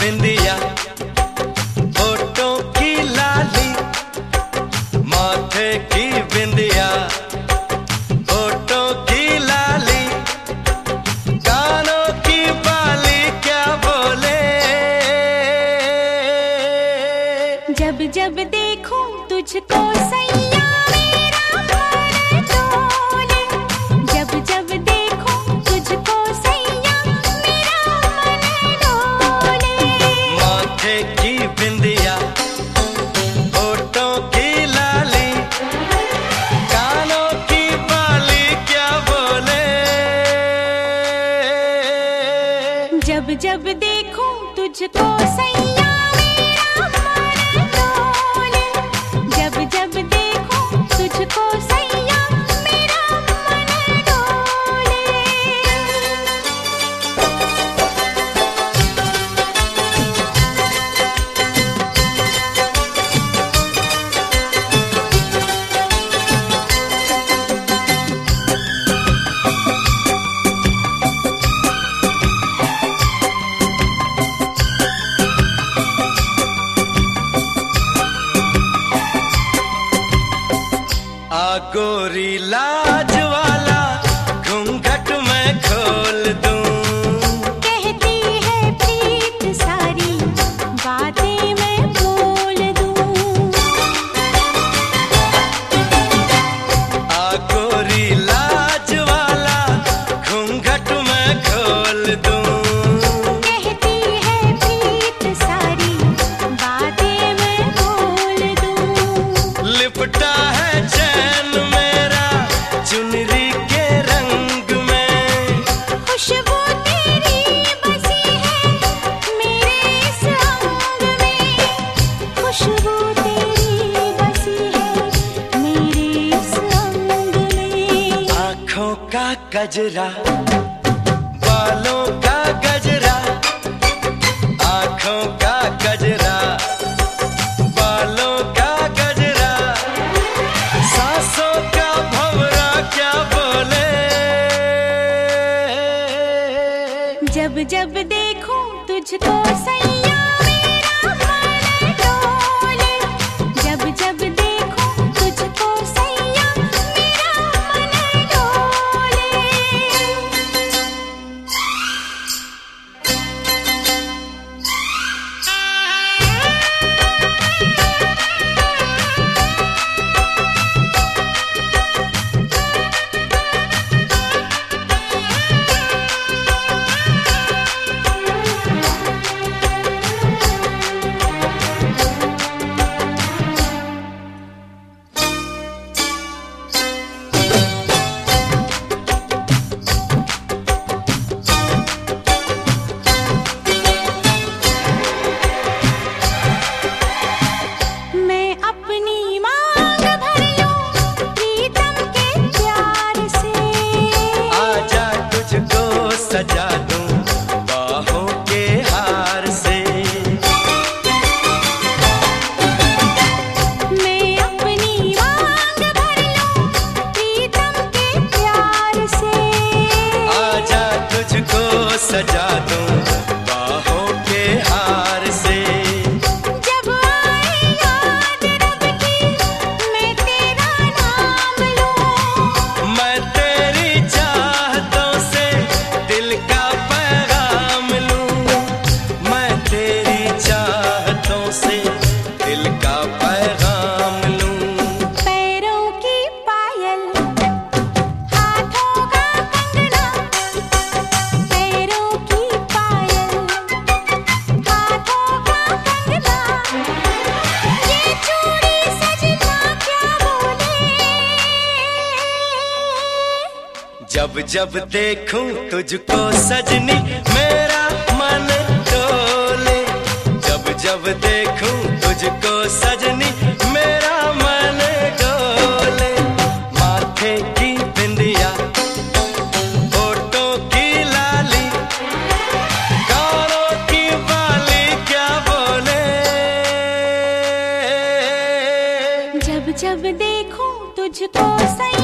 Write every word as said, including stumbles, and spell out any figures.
बिंदिया, होठों की लाली, माथे की बिंदिया, होठों की लाली, कानों की बाली, क्या बोले। जब जब देखूं तुझको सैया मेरा मन डोले, जब जब देखूं तुझको सैया मेरा मन डोले। माथे की बिंदिया, होठों की लाली, कानों की बाली, क्या बोले। जब जब देखूं तुझको सैया मेरा मन डोले, जब जब देखूं तुझको सैया मेरा मन डोले। आ गोरी लाज वाला घूंघट मैं खोल दूं, कहती है प्रीत सारी बातें मैं बोल दूं। आ गोरी लाज वाला घूंघट मैं खोल दूं, कहती है प्रीत सारी बातें मैं बोल दूं। लिपटा है चैन मेरा चुनरी के रंग में, खुशबू तेरी बसी है मेरे इस अंग में, खुशबू तेरी बसी है मेरे इस अंग में। आँखों का गजरा, बालों का गजरा, आँखों का गजरा, बालों का गजरा, सांसों का भंवरा, क्या बोले। जब जब देखूं तुझको सैया मेरा मन डोले, जब जब देखूं तुझको सैया मेरा मन डोले। मैं अपनी मांग भर लूं प्रीतम के प्यार से, आजा तुझको सजा दूं बाहों के हार से। मैं अपनी मांग भर लूं प्रीतम के प्यार से, आजा तुझको सजा दूं बाहों के हार से। जब आए याद रब की मैं तेरा नाम लूं, मैं तेरी चाहतों से दिल का पैगाम लूं, मैं तेरी चाहतों से दिल का पैगाम लूं। पैरों की पायल हाथों का कंगना, पैरों की पायल हाथों का कंगना, ये चूड़ी सजना क्या बोले। जब जब देखूं तुझको सजनी मेरा मन डोले, जब जब देखूं तुझको सजनी मेरा मन डोले। माथे की बिंदिया, होठों की लाली, कानों की बाली, क्या बोले। जब जब देखूं तुझको सैया